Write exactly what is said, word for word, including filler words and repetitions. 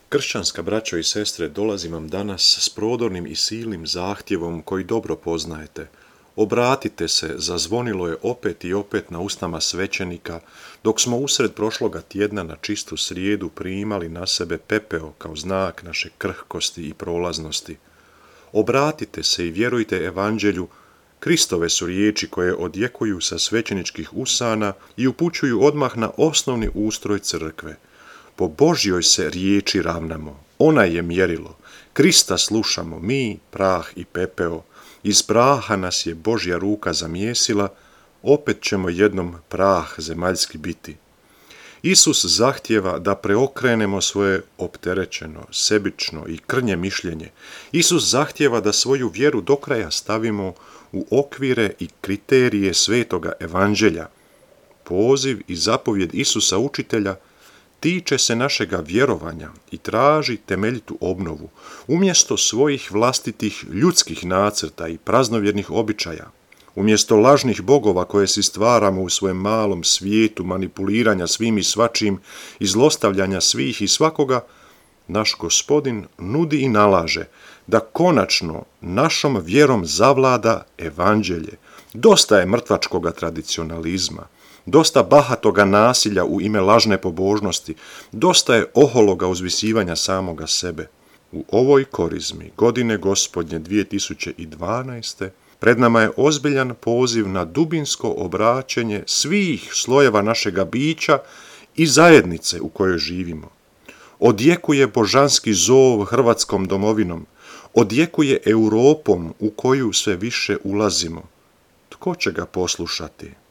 Kršćanska braćo i sestre, dolazim vam danas s prodornim i silnim zahtjevom koji dobro poznajete. Obratite se, zazvonilo je opet i opet na usnama svećenika, dok smo usred prošloga tjedna na čistu srijedu primali na sebe pepeo kao znak naše krhkosti i prolaznosti. Obratite se i vjerujte evanđelju, Kristove su riječi koje odjekuju sa svećeničkih usana i upućuju odmah na osnovni ustroj crkve. Po Božjoj se riječi ravnamo, ona je mjerilo, Krista slušamo, mi, prah i pepeo, iz praha nas je Božja ruka zamjesila, opet ćemo jednom prah zemaljski biti. Isus zahtjeva da preokrenemo svoje opterećeno, sebično i krnje mišljenje. Isus zahtjeva da svoju vjeru do kraja stavimo u okvire i kriterije svetoga evanđelja. Poziv i zapovjed Isusa učitelja tiče se našega vjerovanja i traži temeljitu obnovu, umjesto svojih vlastitih ljudskih nacrta i praznovjernih običaja, umjesto lažnih bogova koje si stvaramo u svojem malom svijetu manipuliranja svim i svačim i zlostavljanja svih i svakoga, naš Gospodin nudi i nalaže da konačno našom vjerom zavlada evanđelje. Dosta je mrtvačkoga tradicionalizma, dosta bahatoga nasilja u ime lažne pobožnosti, dosta je ohologa uzvisivanja samoga sebe. U ovoj korizmi godine Gospodnje dvije tisuće dvanaeste. pred nama je ozbiljan poziv na dubinsko obraćenje svih slojeva našega bića i zajednice u kojoj živimo. Odjekuje božanski zov hrvatskom domovinom, odjekuje Europom u koju sve više ulazimo. Tko će ga poslušati?